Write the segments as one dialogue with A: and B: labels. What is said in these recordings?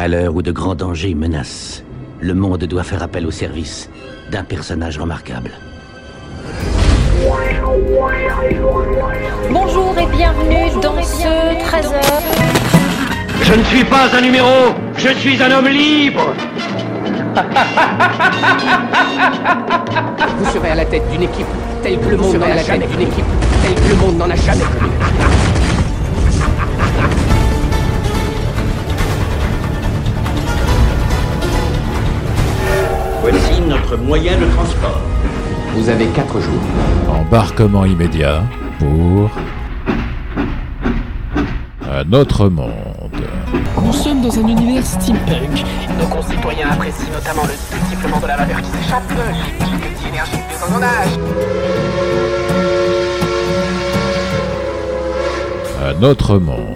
A: À l'heure où de grands dangers menacent, le monde doit faire appel au service d'un personnage remarquable.
B: Bonjour et bienvenue dans ce 13h.
C: Je ne suis pas un numéro, je suis un homme libre.
D: Vous serez à la tête d'une équipe telle que le monde n'en a jamais connu. Telle que le monde n'en a jamais connu.
C: Voici notre moyen de transport.
D: Vous avez 4 jours.
E: Embarquement immédiat pour un autre monde.
F: Nous sommes dans un univers steampunk.
G: Nos concitoyens apprécient notamment le sifflement de la vapeur qui s'échappe, les pics énergiques des engrenages.
E: Un autre monde.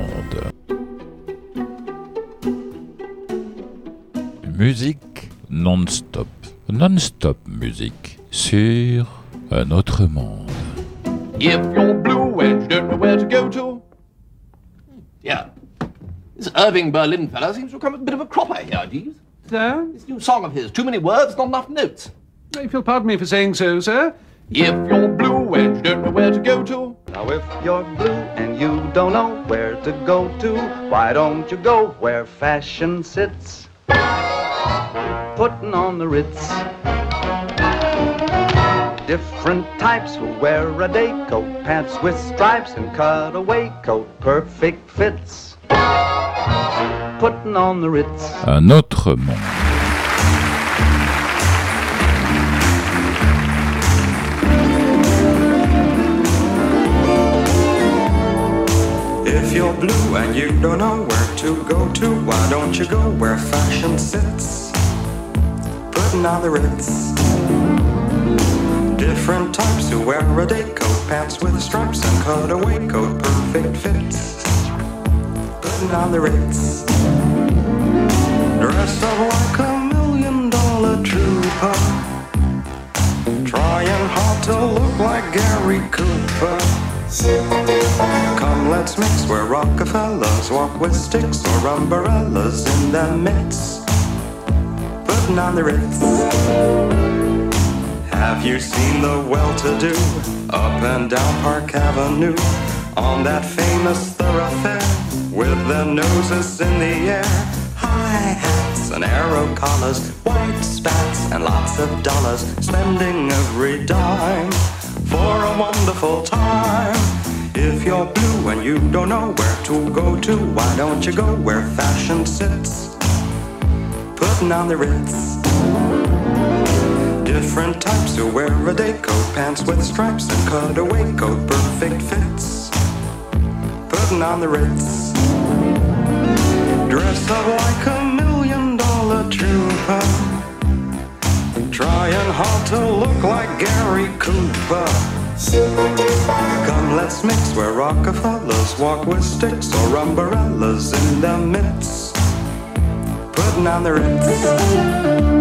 E: Musique non-stop. Non-stop musique sur un autre monde.
H: If you're blue and you don't know where to go to. Yeah. This Irving Berlin fella seems to have become a bit of a cropper here, Dees.
I: Sir?
H: This new song of his, too many words, not enough notes.
I: If you'll pardon me for saying so, sir.
H: If you're blue and you don't know where to go to.
J: Now if you're blue and you don't know where to go to, why don't you go where fashion sits? Putting on the Ritz. Different types who wear a day coat, pants with stripes and cutaway coat, perfect fits. Putting on the Ritz.
E: Un autre monde.
K: If you're blue and you don't know where to go to, why don't you go where fashion sits? Putting on the Ritz. Different types who wear a day coat, pants with stripes and cutaway coat, perfect fits. Putting on the Ritz. Dressed up like $1 million trooper, trying hard to look like Gary Cooper. Come, let's mix where Rockefellers walk with sticks or umbrellas in their midst. Putting on the Ritz. Have you seen the well-to-do up and down Park Avenue on that famous thoroughfare with their noses in the air? High hats and arrow collars, white spats and lots of dollars, spending every dime for a wonderful time. If you're blue and you don't know where to go to, why don't you go where fashion sits? Putting on the Ritz. Different types who wear a day coat, pants with stripes and cutaway coat, perfect fits. Putting on the Ritz. Dressed up like $1 million trooper, trying hard to look like Gary Cooper. Come, let's mix where Rockefellers walk with sticks or umbrellas in their midst. Putting on the Ritz.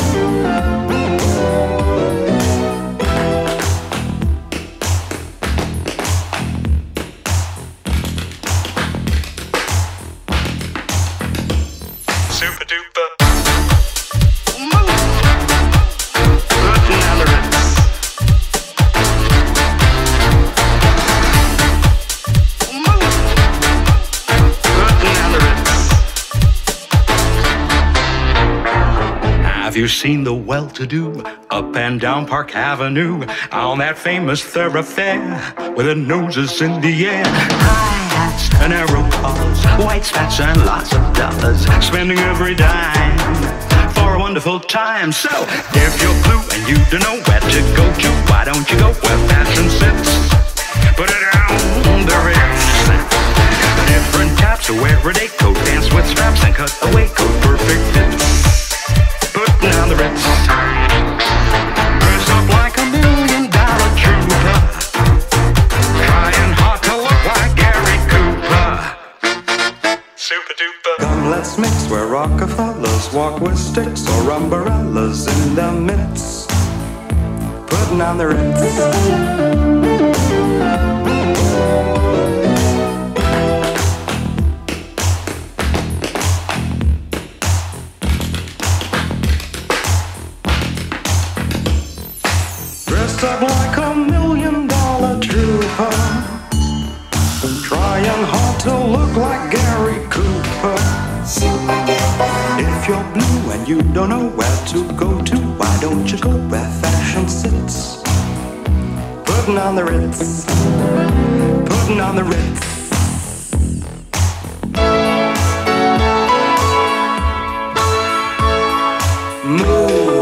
K: Super duper. Putting on the Ritz. Putting on the Ritz. Have you seen the well-to-do up and down Park Avenue on that famous thoroughfare with their noses in the air? High hats and arrow collars, white spats and lots of dollars, spending every dime for a wonderful time. So, if you're blue and you don't know where to go to, why don't you go where fashion sits? Put it on the Ritz. Different types who wear a day coat, pants with straps and cutaway coat, perfect fits. Putting on the Ritz. Dressed up like $1 million trooper, trying hard to look like Gary Cooper. Super duper. Come, let's mix where Rockefellers walk with sticks or umbrellas in their midst. Putting on the Ritz. dressed up like $1,000,000 trooper, trying hard to look like Gary Cooper. If you're blue and you don't know where to go to, why don't you go where fashion sits? Putting on the Ritz, putting on the Ritz. Move.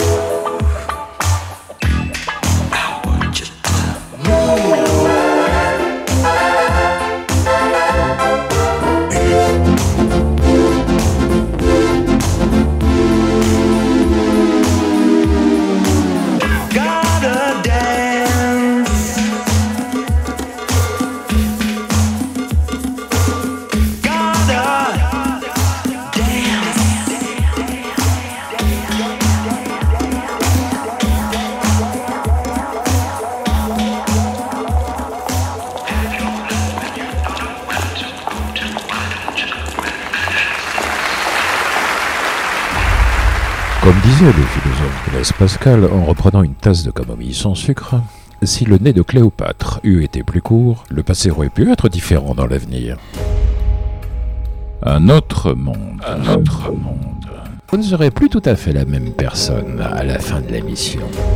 E: Comme disait le philosophe Blaise Pascal en reprenant une tasse de camomille sans sucre, si le nez de Cléopâtre eût été plus court, le passé aurait pu être différent dans l'avenir. Un autre monde, un autre monde. Vous ne serez plus tout à fait la même personne à la fin de l'émission.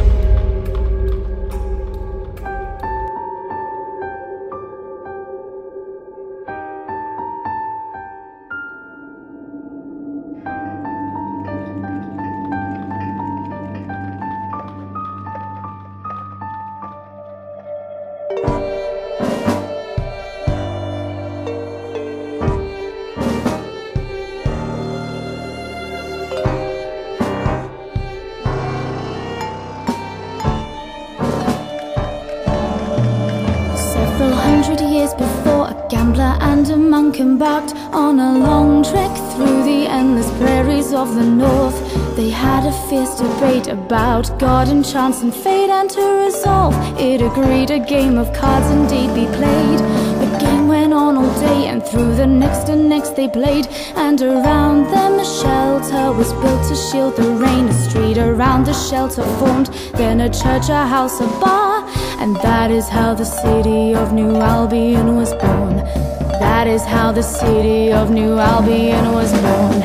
L: Embarked on a long trek through the endless prairies of the north. They had a fierce debate about God and chance and fate, and to resolve it agreed a game of cards indeed be played. The game went on all day, and through the next and next they played, and around them a shelter was built to shield the rain. A street around the shelter formed, then a church, a house, a bar, and that is how the city of New Albion was born. That is how the city of New Albion was born.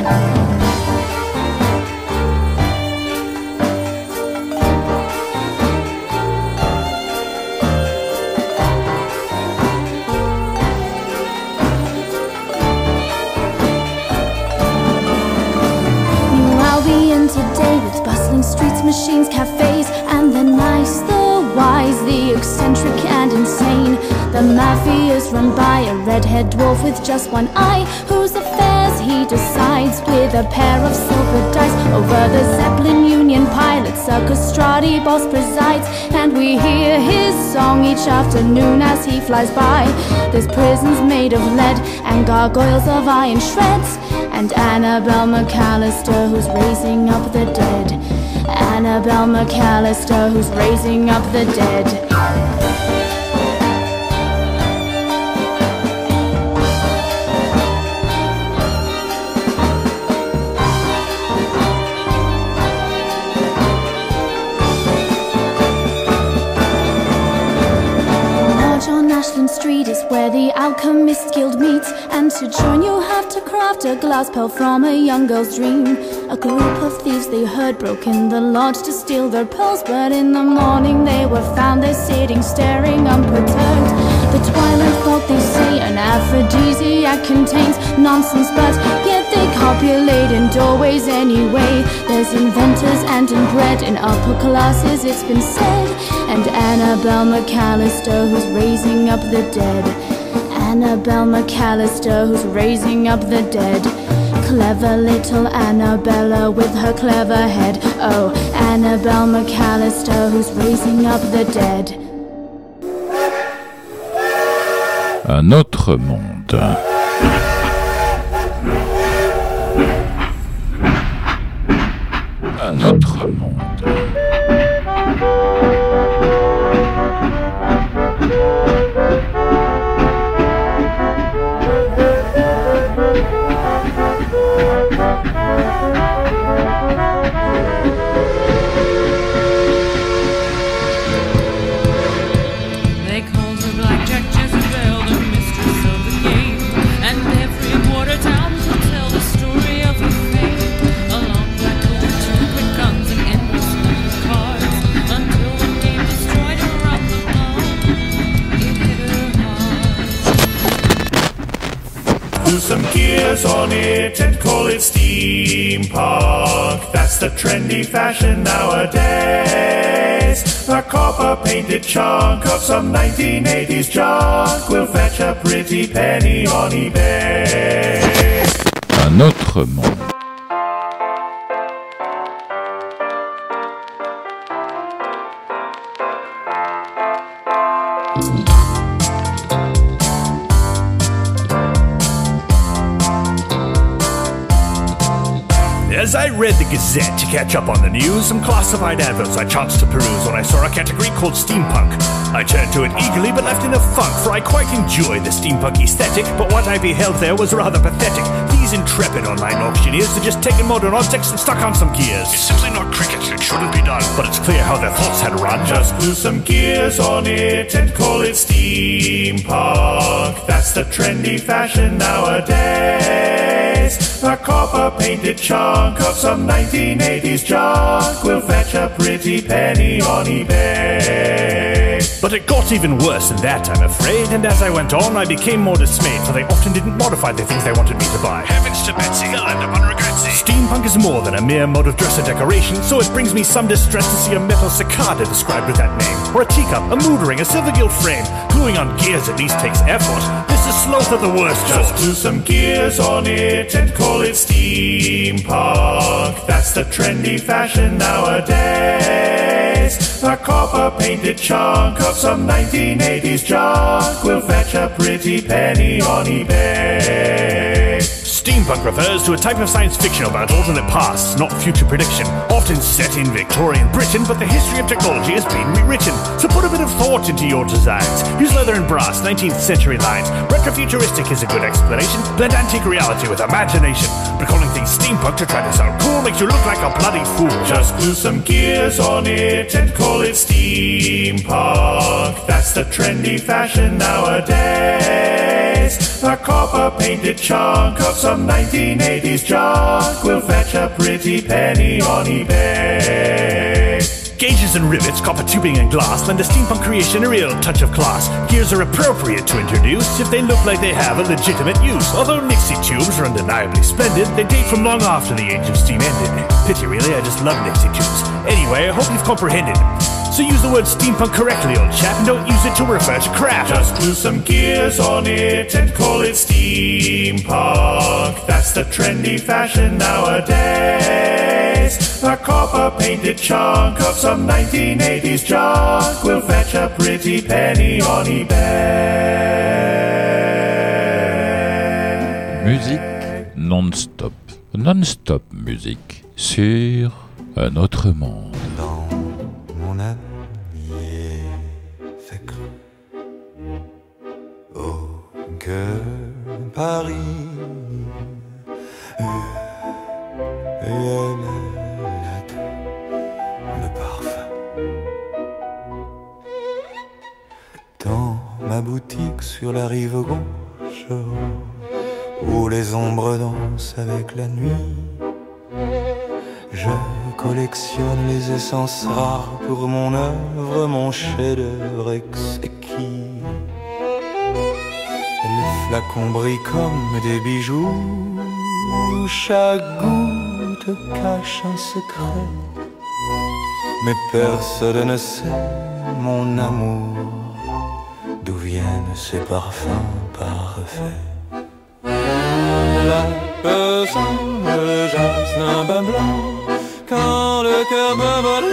L: New Albion today, with bustling streets, machines, cafes, and the nice, the wise, the eccentric and insane. The mafia's run by a red-haired dwarf with just one eye, whose affairs he decides with a pair of silver dice. Over the Zeppelin Union pilot, Circus Strati boss presides, and we hear his song each afternoon as he flies by. There's prisons made of lead and gargoyles of iron shreds, and Annabelle McAllister who's raising up the dead. Annabelle McAllister who's raising up the dead. Street is where the alchemist guild meets, and to join you have to craft a glass pearl from a young girl's dream. A group of thieves they heard broke in the lodge to steal their pearls, but in the morning they were found there sitting staring unperturbed. The twilight thought they say an aphrodisiac contains nonsense, but yet they copulate in doorways anyway. There's inventors and inbred in upper classes, it's been said, and Annabelle McAllister who's raising up the dead. Annabelle McAllister who's raising up the dead. Clever little Annabella with her clever head. Oh, Annabelle McAllister who's raising up the dead.
E: Un autre monde. Un autre monde.
M: some gears on it and call it steampunk. That's the trendy fashion nowadays. A copper-painted chunk of some 1980s junk will fetch a pretty penny on eBay.
E: Un autre monde.
M: As I read the Gazette to catch up on the news, some classified adverts I chanced to peruse when I saw a category called steampunk. I turned to it eagerly but left in a funk, for I quite enjoy the steampunk aesthetic, but what I beheld there was rather pathetic. These intrepid online auctioneers are just taking modern objects and stuck on some gears. It's simply not cricket, it shouldn't be done, but it's clear how their thoughts had run. Just glue some gears on it and call it steampunk. That's the trendy fashion nowadays. A copper-painted chunk of some 1980s junk will fetch a pretty penny on eBay. But it got even worse than that, I'm afraid, and as I went on, I became more dismayed, for they often didn't modify the things they wanted me to buy. Heavens to Betsy, I'll end up on regretsy. Steampunk is more than a mere mode of dress or decoration, so it brings me some distress to see a metal cicada described with that name, or a teacup, a mood ring, a silver gilt frame. Gluing on gears at least takes effort. This is sloth of the worst. Just glue some gears on it and call it steampunk. That's the trendy fashion nowadays. A copper-painted chunk of some 1980s junk will fetch a pretty penny on eBay. Steampunk refers to a type of science fiction about alternate pasts, not future prediction. Often set in Victorian Britain, but the history of technology has been rewritten. So put a bit of thought into your designs. Use leather and brass, 19th century lines. Retrofuturistic is a good explanation. Blend antique reality with imagination. But calling things steampunk to try to sound cool makes you look like a bloody fool. Just glue some gears on it and call it steampunk. That's the trendy fashion nowadays. A copper-painted chunk of some 1980s junk will fetch a pretty penny on eBay. Gauges and rivets, copper tubing and glass lend a steampunk creation a real touch of class. Gears are appropriate to introduce if they look like they have a legitimate use. Although Nixie tubes are undeniably splendid, they date from long after the age of steam ended. Pity really, I just love Nixie tubes. Anyway, I hope you've comprehended. So use the word steampunk correctly, old chap, and don't use it to refer to crap. Just glue some gears on it and call it steampunk. That's the trendy fashion nowadays. A copper-painted chunk of some 1980s junk will fetch a pretty penny on eBay.
E: Musique non-stop. Non-stop musique sur un autre monde.
N: Mon ami fait cru que Paris le parfum. Dans ma boutique sur la rive gauche, où les ombres dansent avec la nuit, je collectionne les essences rares pour mon œuvre, mon chef-d'œuvre exquis. Les flacons brillent comme des bijoux, chaque goutte cache un secret, mais personne ne sait, mon amour, d'où viennent ces parfums parfaits. La pesant, le jasmin blanc, quand le cœur me bat.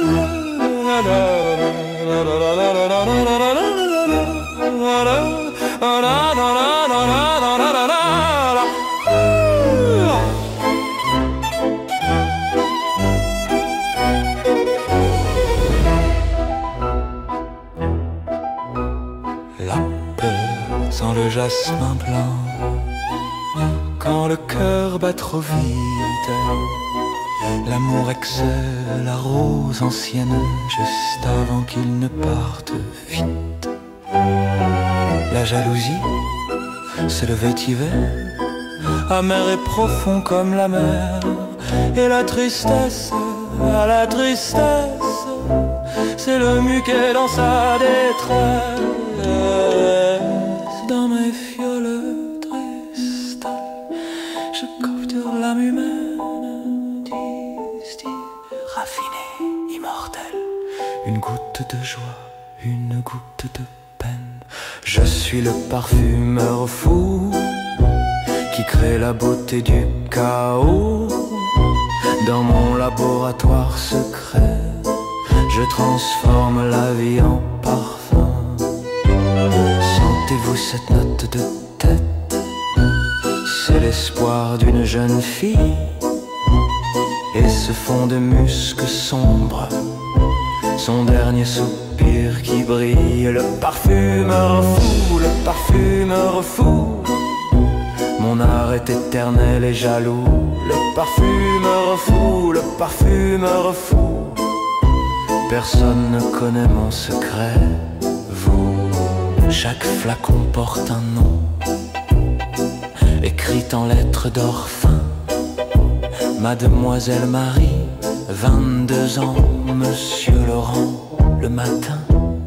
N: La peur sans le jasmin blanc, quand le cœur bat trop vite, l'amour excelle la rose ancienne juste avant qu'il ne parte vite. La jalousie, c'est le vétiver, amer et profond comme la mer. Et la tristesse, à la tristesse, c'est le muquet dans sa détresse. Dans mes fioles tristes, raffiné, immortel. Une goutte de joie, une goutte de peine. Je suis le parfumeur fou qui crée la beauté du chaos. Dans mon laboratoire secret, je transforme la vie en parfum. Sentez-vous cette note de tête? C'est l'espoir d'une jeune fille. Et ce fond de musc sombre, son dernier soupir qui brille. Le parfumeur fou, le parfumeur fou. Mon art est éternel et jaloux. Le parfumeur fou, le parfumeur fou. Personne ne connaît mon secret, vous. Chaque flacon porte un nom, écrit en lettres d'or fin. Mademoiselle Marie, 22 ans, Monsieur Laurent, le matin.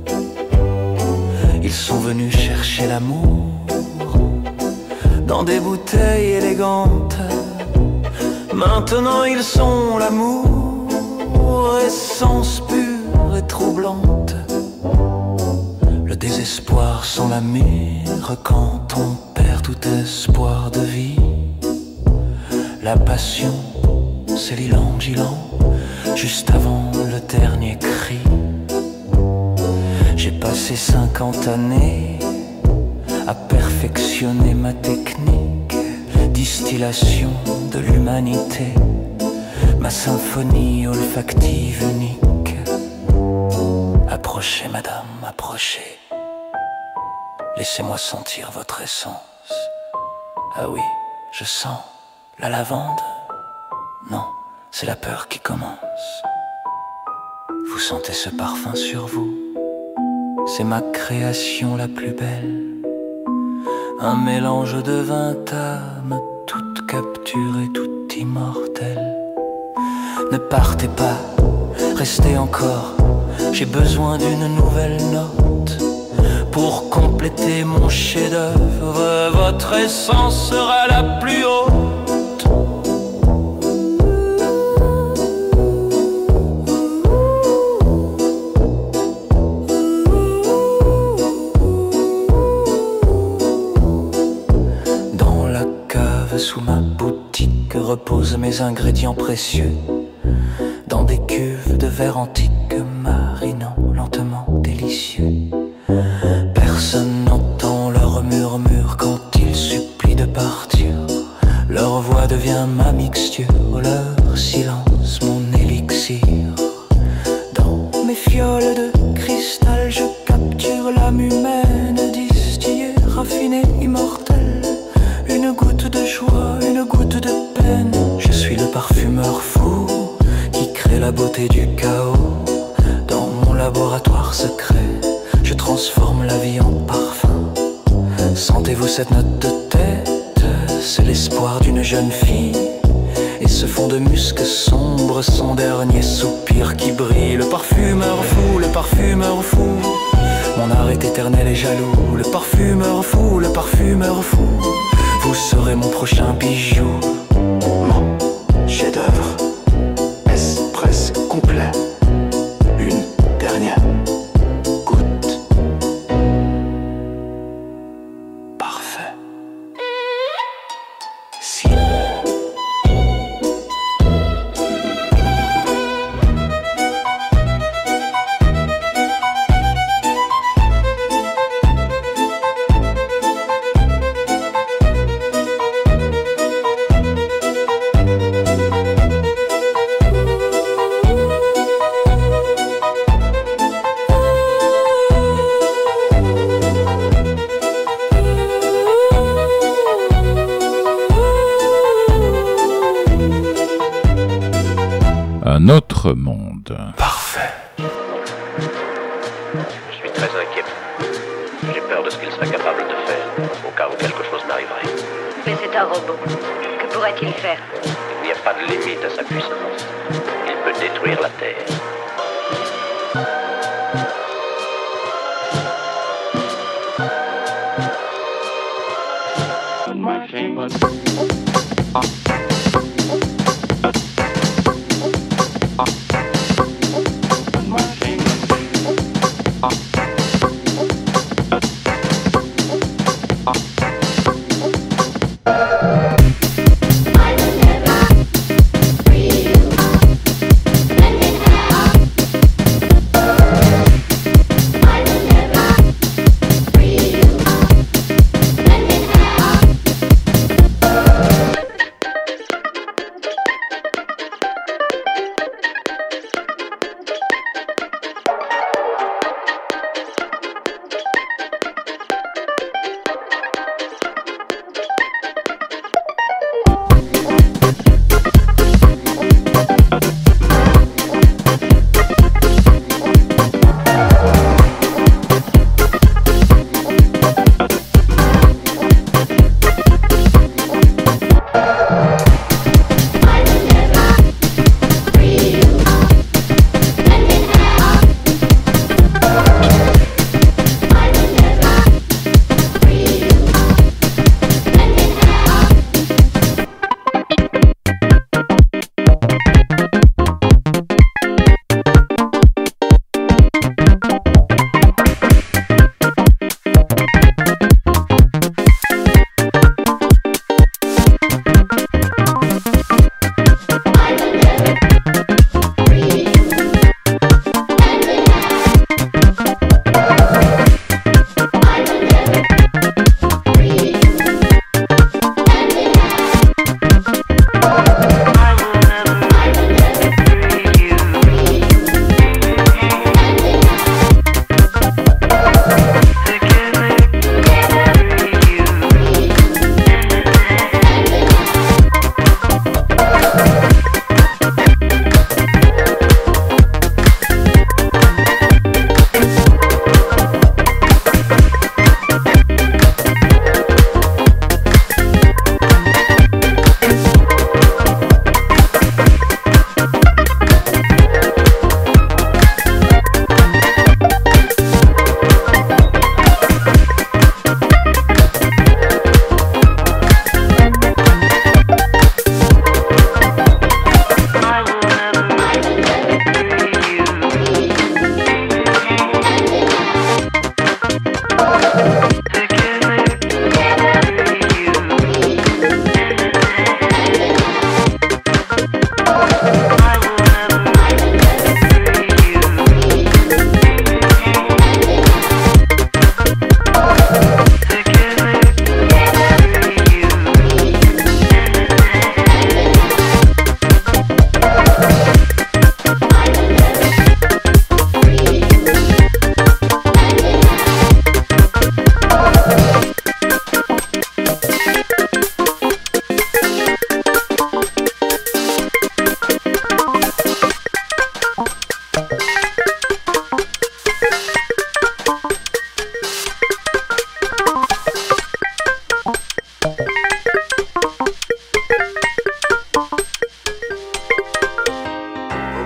N: Ils sont venus chercher l'amour dans des bouteilles élégantes. Maintenant ils sont l'amour, essence pure et troublante. Le désespoir sans la mire quand on perd tout espoir de vie. La passion, c'est l'ilang juste avant le dernier cri. J'ai passé 50 années à perfectionner ma technique, distillation de l'humanité, ma symphonie olfactive unique. Approchez, madame, approchez. Laissez-moi sentir votre essence. Ah oui, je sens la lavande. Non, c'est la peur qui commence. Vous sentez ce parfum sur vous? C'est ma création la plus belle. Un mélange de 20 âmes, toutes capturées, toutes immortelles. Ne partez pas, restez encore. J'ai besoin d'une nouvelle note pour compléter mon chef-d'œuvre. Votre essence sera la plus haute. Sous ma boutique reposent mes ingrédients précieux, dans des cuves de verre antique, marinant lentement délicieux. Personne n'entend leur murmure quand ils supplient de partir. Leur voix devient ma mixture, leur silence mon élixir. Dans mes fioles de cristal, je capture l'âme humaine, distillée, raffinée, immortelle. Une goutte de joie, une goutte de peine. Je suis le parfumeur fou qui crée la beauté du chaos. Dans mon laboratoire secret, je transforme la vie en parfum. Sentez-vous cette note de tête? C'est l'espoir d'une jeune fille. Et ce fond de musc sombre, son dernier soupir qui brille. Le parfumeur fou, le parfumeur fou. Mon art est éternel et jaloux. Le parfumeur fou, le parfumeur fou. Vous serez mon prochain bijou.
O: Mon chef-d'œuvre, est-ce presque complet? Une dernière goutte. Parfait. Si.
E: Un autre monde.
O: Parfait.
P: Je suis très inquiet. J'ai peur de ce qu'il serait capable de faire, au cas où quelque chose m'arriverait.
B: Mais c'est un robot. Que pourrait-il faire?
P: Il n'y a pas de limite à sa puissance. Il peut détruire la Terre.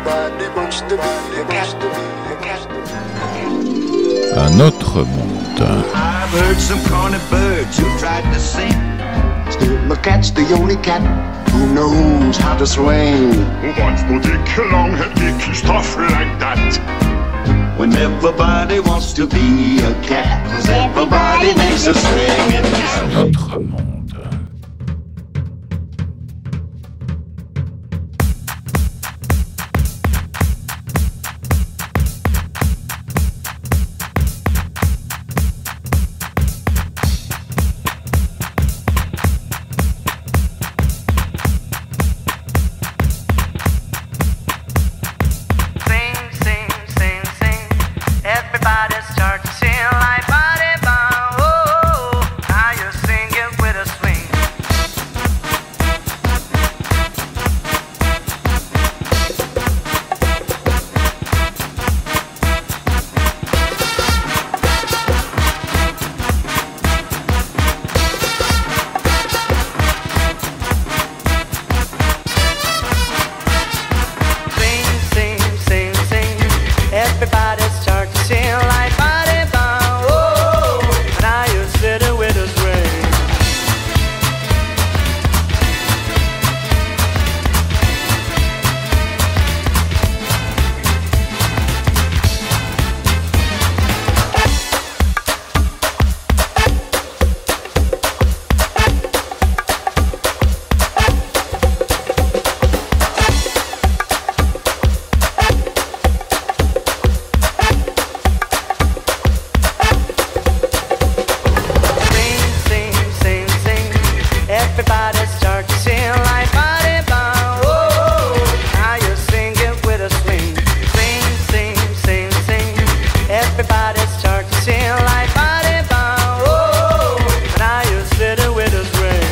Q: Everybody wants to be a cat.
E: Un autre monde.
R: I've heard some corny birds who tried to sing.
Q: Still, the cat's the only cat who knows how to swing.
M: Who wants to dick long-head dicky stuff like that?
R: When everybody wants to be a cat, 'cause everybody makes a swing in this
E: Un autre monde.
S: Everybody start to sing like body bound. Oh, now you're singing with a swing. Sing, sing, sing, sing. Everybody start to sing like body bound. Oh, now you're sitting with a swing. Sing, sing, sing. Everybody start to sing like body bound. Oh, now you're singing with a swing. Sing, sing, sing, sing. Everybody start to sing like body bound. Oh, now you're sitting with a swing.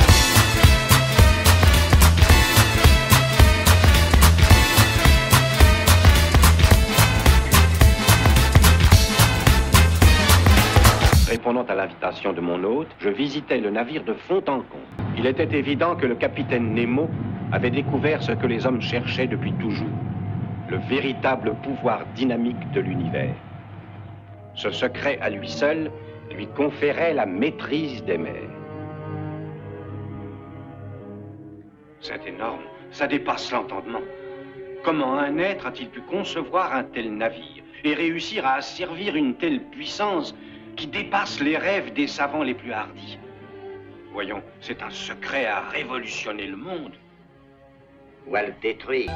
P: Répondant à l'invitation de mon hôte, je visitais le navire de fond en comble. Il était évident que le capitaine Nemo avait découvert ce que les hommes cherchaient depuis toujours, le véritable pouvoir dynamique de l'univers. Ce secret à lui seul lui conférait la maîtrise des mers. C'est énorme, ça dépasse l'entendement. Comment un être a-t-il pu concevoir un tel navire et réussir à asservir une telle puissance qui dépasse les rêves des savants les plus hardis? Voyons, c'est un secret à révolutionner le monde. Ou à le détruire.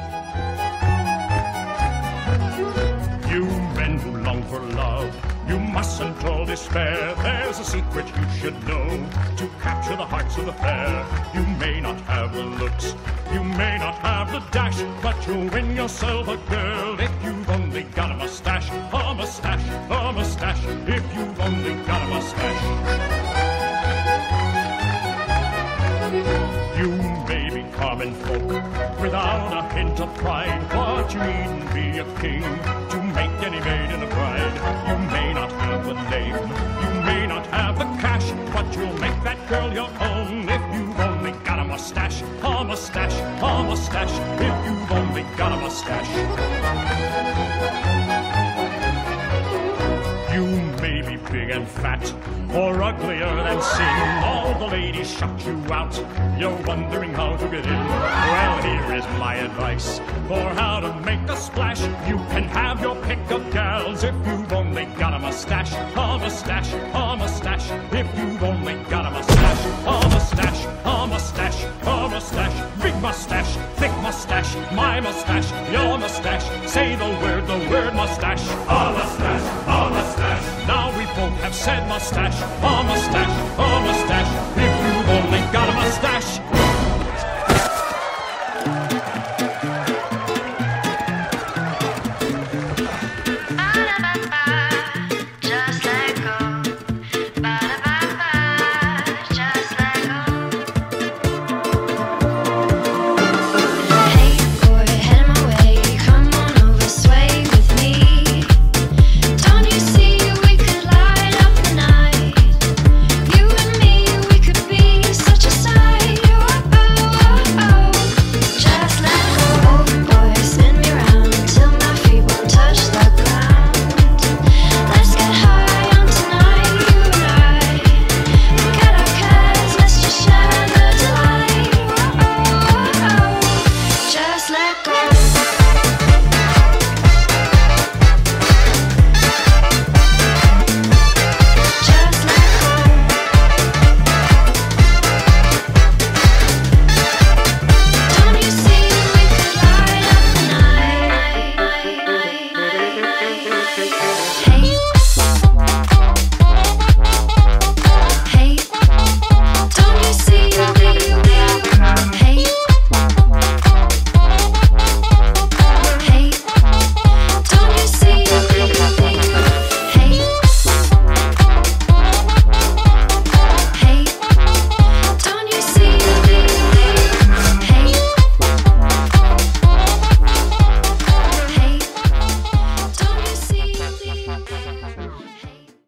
M: You men who long for love, you mustn't all despair. There's a secret you should know to capture the hearts of the fair. You may not have the looks, you may not have the dash, but you'll win yourself a girl if you've only got a mustache, a mustache, a mustache, if you've only got a mustache. You may be common folk without a hint of pride, but you needn't be a king to make any maiden a bride. You may not have the name, you may not have the cash, but you'll make that girl your own if you've only got a mustache, a mustache, a mustache, if you've only got a mustache. You may be big and fat, or uglier than sin. All the ladies shut you out, you're wondering how to get in. Well, here is my advice for how to make a splash. You can have your pick of gals if you've only got a mustache, a mustache, a mustache, if you've only got a mustache, a mustache, a mustache, a mustache, big mustache, thick mustache, my mustache, your mustache, say the word mustache, a mustache, a mustache. Now we both have said mustache, a mustache,